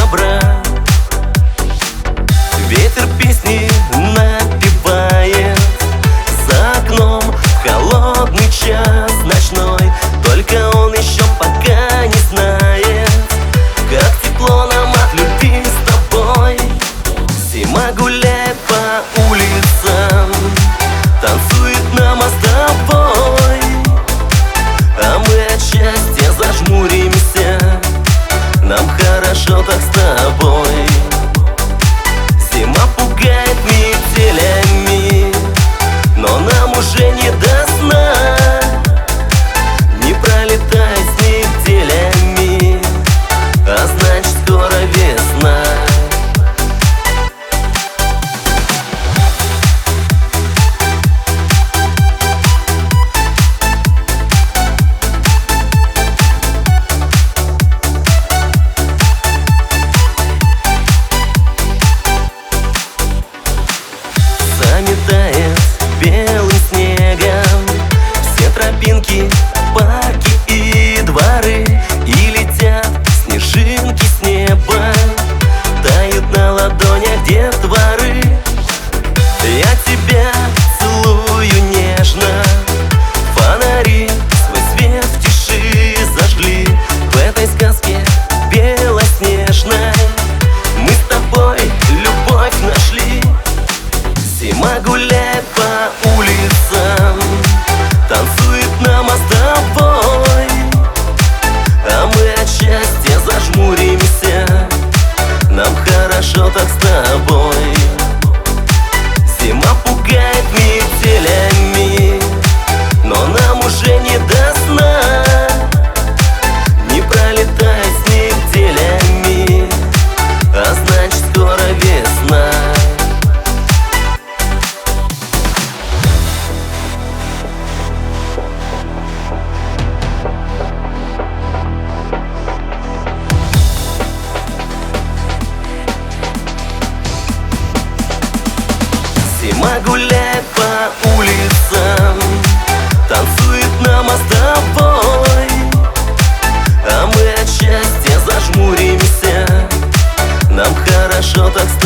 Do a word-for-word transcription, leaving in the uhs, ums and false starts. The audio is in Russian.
добра. Ветер песни напевает за окном в холодный час ночной. Только он еще пока не знает, как тепло нам от любви с тобой. Зима гуляет по улицам, танцует нам с тобой, а мы от счастья зажмуримся. Нам хорошо так с тобой. Зима пугает метелями, но нам уже не до сна. Не пролетай с метелями, а значит скоро весна. Заметает белым снегом все тропинки, парки и дворы, и летят снежинки с неба, тают на ладонях детворы. Я тебя целую нежно, фонари свой свет в тиши зажгли. В этой сказке белоснежной мы с тобой любовь нашли. Зима гуляет по улицам, танцует нам с тобой, а мы от счастья зажмуримся. Нам хорошо так с тобой. Зима пугает метелями, но нам уже не до сна. Не пролетай с метелями, а значит скоро весна. Зима гуляет по улицам, танцует нам с тобой, а мы от счастья зажмуримся. Нам хорошо так с